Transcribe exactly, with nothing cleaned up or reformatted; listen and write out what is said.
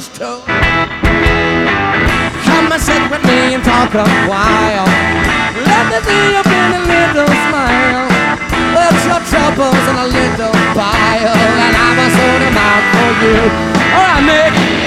was tough. Come and sit with me and talk a while. Let me see you bring a little smile. Let your troubles in a little pile, and I will sort them out for you. All right, Mick.